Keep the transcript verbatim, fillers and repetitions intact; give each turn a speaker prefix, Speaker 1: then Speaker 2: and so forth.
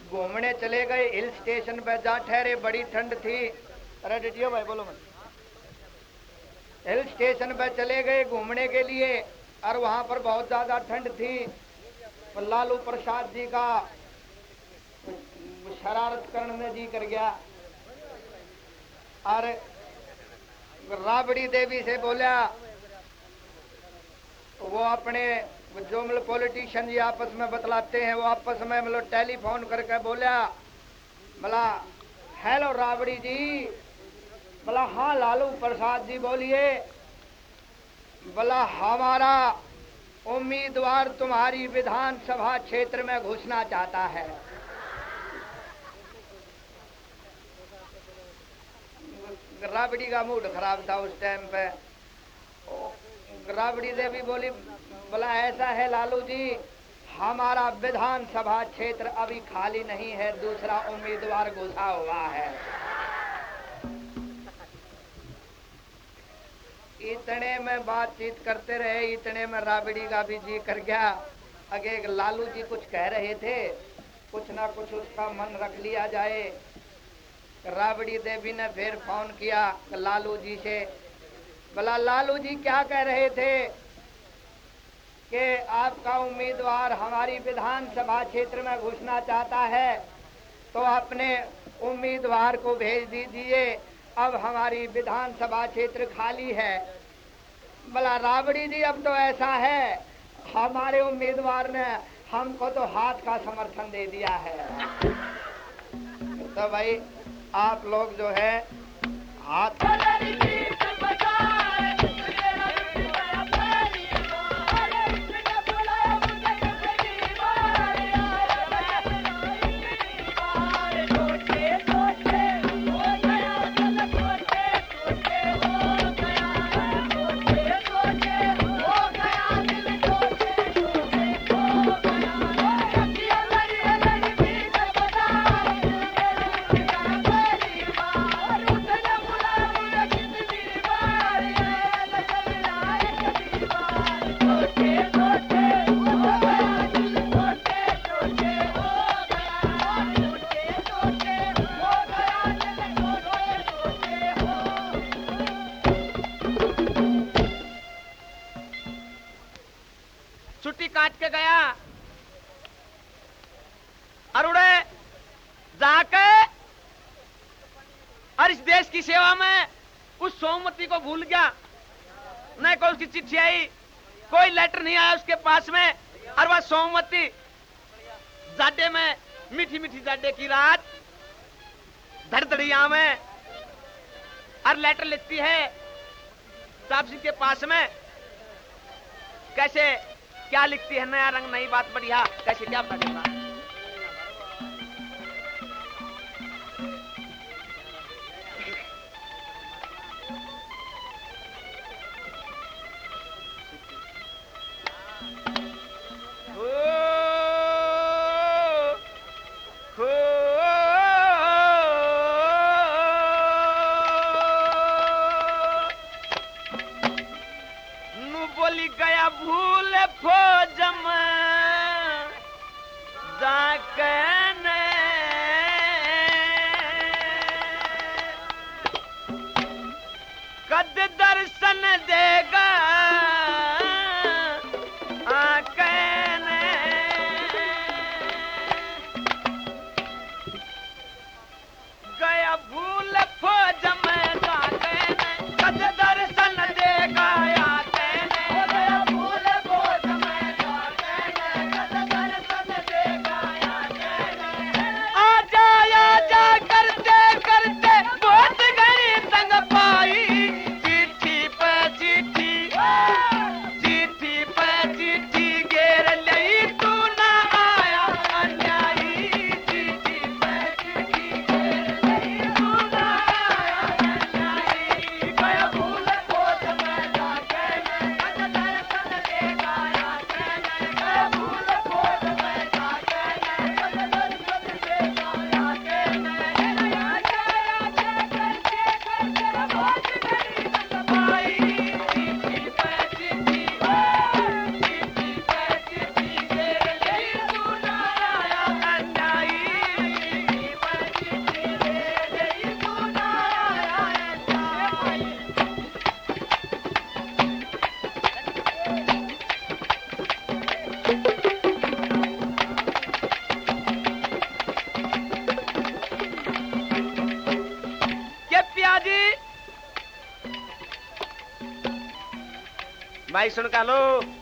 Speaker 1: घूमने चले गए हिल स्टेशन पे, जा ठहरे, बड़ी ठंड थी। अरे डिटियो भाई बोलो मत। हिल स्टेशन पे चले गए घूमने के लिए और वहां पर बहुत ज्यादा ठंड थी। लालू प्रसाद जी का शरारत करने में जी कर गया और राबड़ी देवी से बोला, वो अपने जो मतलब पॉलिटिशियन जी आपस में बतलाते हैं, वो आपस में मतलब टेलीफोन करके बोला, बोला हेलो राबड़ी जी। बोला हाँ लालू प्रसाद जी बोलिए। बोला हमारा उम्मीदवार तुम्हारी विधानसभा क्षेत्र में घुसना चाहता है। राबड़ी का मूड खराब था उस टाइम पे। राबड़ी देवी बोली, बोला ऐसा है लालू जी, हमारा विधानसभा क्षेत्र अभी खाली नहीं है, दूसरा उम्मीदवार घुसा हुआ है। इतने में बातचीत करते रहे, इतने में राबड़ी का भी जी कर गया। आगे लालू जी कुछ कह रहे थे, कुछ ना कुछ उसका मन रख लिया जाए। राबड़ी देवी ने फिर फोन किया लालू जी से। बोला लालू जी क्या कह रहे थे कि आपका उम्मीदवार हमारी विधानसभा क्षेत्र में घुसना चाहता है, तो अपने उम्मीदवार को भेज दीजिए, अब हमारी विधानसभा क्षेत्र खाली है। बोला राबड़ी जी अब तो ऐसा है, हमारे उम्मीदवार ने हमको तो हाथ का समर्थन दे दिया है। तो भाई आप लोग जो है हाथ
Speaker 2: छुट्टी काट के गया अरुणे जाके और इस देश की सेवा में उस सोमवती को भूल गया। न कोई उसकी चिट्ठी आई, कोई लेटर नहीं आया उसके पास में। और वह सोमवती जाडे में, मीठी मीठी जाडे की रात धड़धड़िया में और लेटर लिखती है साहब जी के पास में। कैसे क्या लिखती है, नया रंग नई बात बढ़िया, कैसे क्या बता देगा। भाई सुन का लो